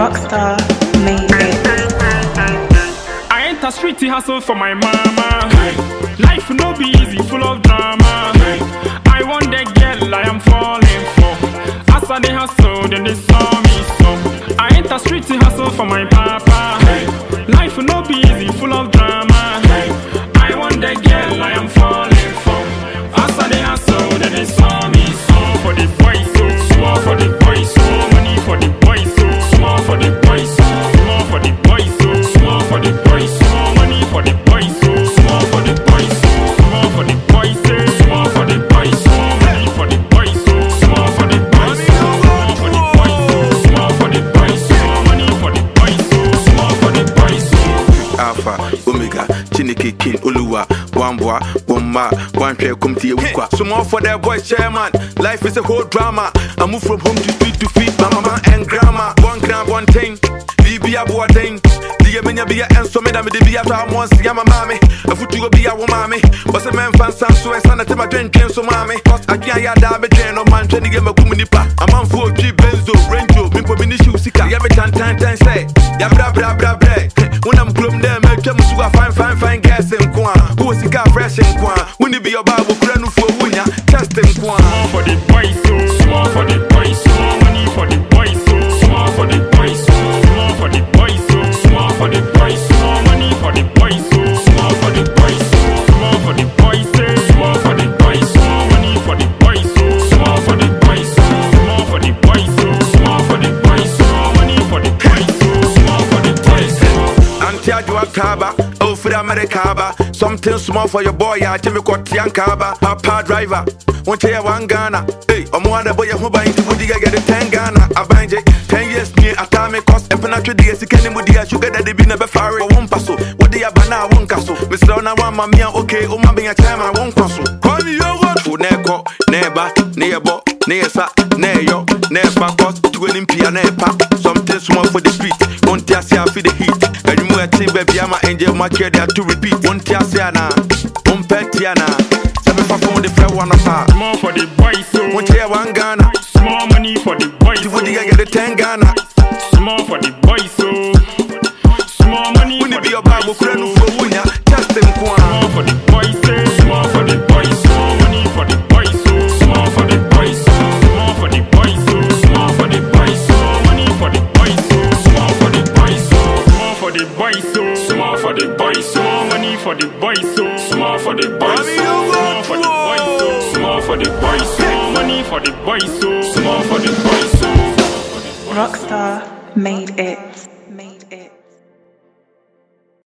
Rockstar made it. I ain't a streety hustle for my mama. Life no be easy, full of drama. I want the girl I am falling for. As I dey hustle, then they saw me so. I ain't a streety hustle for my papa. Life no be easy, full of drama. I want the girl I am falling for. As I dey hustle, then they saw me so. For the boys, so small for the boys, so money for the boys, so small for the boys, so small for the boys, so small for the boys, so money for the boys, so small for the boys, so small for the boys, so small for the boys, so money for the boys, so small for the boys, so small for the boys, so small for the boys, so money for the boys, so small for the boys, so Alpha, Omega, Chineke, King, Oluwa, Wambwa, Wamba, One Trail, come to your weekwa. So more for that boy chairman. Life is a whole drama. I move from home to feet, my mama and grandma. One gram, one thing, be a boy thing. Menya be and so many be at our once, Yama mammy. A foot you be our mammy. But a man fan so and son at my drink, so mammy. I can't damn it, no man trying to get my kuminipa. A man for G Benzo, Rango, Mimpo Minishu Sika. Every time say, Yabra bra bra bra. When I'm plum them, I come to a fine gas and quan. Who was the car fresh and quan? When you be a Bible, Granu for Winya, testing quan. Small for the boys, so small for the boys, so money for the boys, so small for the boys, so small for the boys, so small for the boys, so money for the boys, so small for the boys, so small for the boys, so small for the boys, so money for the boys, so small for the boys, so small for the boys, so small for the boys, so money for the boys, so small for the boys. Antiajua Kaba, oh for Americaba. Something small for your boy, I Jimmy Kotian Kaba, Papa driver. One chair, one Ghana. Hey, I'm one boy who buying to Woody get a 10 Ghana. I bind it 10 years near a time it cost a penetrate the second with the sugar that they be never far one passo. What they have now, one castle. Mr. Ona one mamma, okay, Uma being a time I won't castle. Call me your word for Neko, Neba, Neabo, Nesa, Neo, Nepa cost to an Olympia Nepa. Something small for the street, one Tiasia for the heat. And you move a team baby, I'm an angel, my care there to repeat. One Tiasiana, one Petiana. The flower on a part. Small for the boys, so one chair, one Ghana. Small money for the boys, so would you get a 10 Ghana? Small for the boys, so small money. When you be a Bible, Granu for Winya, testing quan. Small for the boys, so small for the boys, so money for the boys, so small for the boys, so small for the boys, so small for the boys, so money for the boys, so small for the boys, so small for the boys, so small for the boys, so money for the boys, so small for the boys, small for the boys, so small for the boys, so money for the boys, so small for the boys, so Rockstar made it.